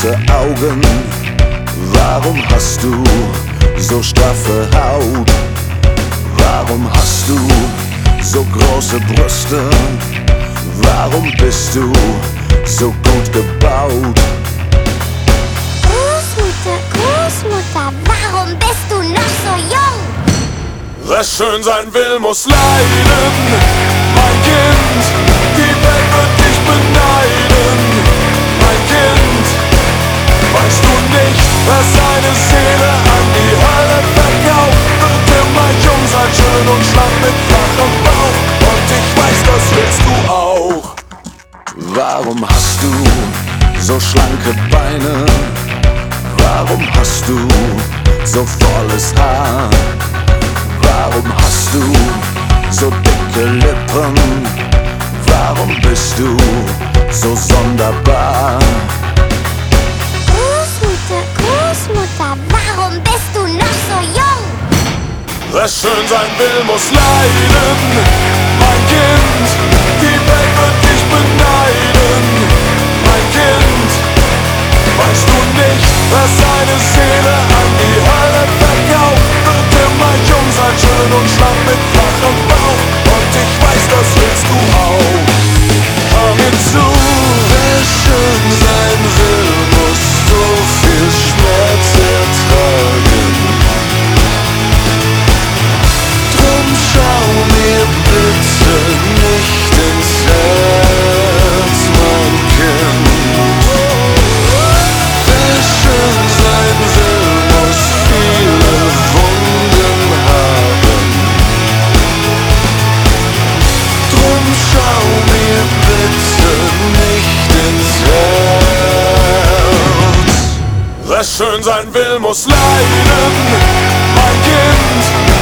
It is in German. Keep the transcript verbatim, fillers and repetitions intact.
große Augen? Warum hast du so straffe Haut? Warum hast du so große Brüste? Warum bist du so gut gebaut? Großmutter, Großmutter, warum bist du noch so jung? Wer schön sein will, muss leiden. Mein Kind, die Welt wird dich beneiden. Mein Kind, weißt du nicht, wer seine Seele an die Hölle verkauft? Wird immer jung sein, schön und schlank mit flachem Bauch. Und ich weiß, das willst du auch. Warum hast du so schlanke Beine? Warum hast du so volles Haar? Warum hast du so dicke Lippen? Warum bist du so sonderbar? Großmutter, Großmutter, warum bist du noch so jung? Wer schön sein will, muss leiden. Mein Kind, die Welt wird dich beneiden. Mein Kind, weißt du nicht, wer seine Seele an die Hölle verkauft? Wird immer jung sein, schön und schlank mit flachem Bauch. Und ich weiß, das willst du auch. Hör mir zu, wer schön sein will, muss so viel Schmerz ertragen. Drum schau mir bitte nicht ins Herz, mein Kind. Wer schön sein will, muss viele Wunden haben. Drum schau mir bitte nicht ins Herz. Wer schön sein will, muss leiden, mein Kind.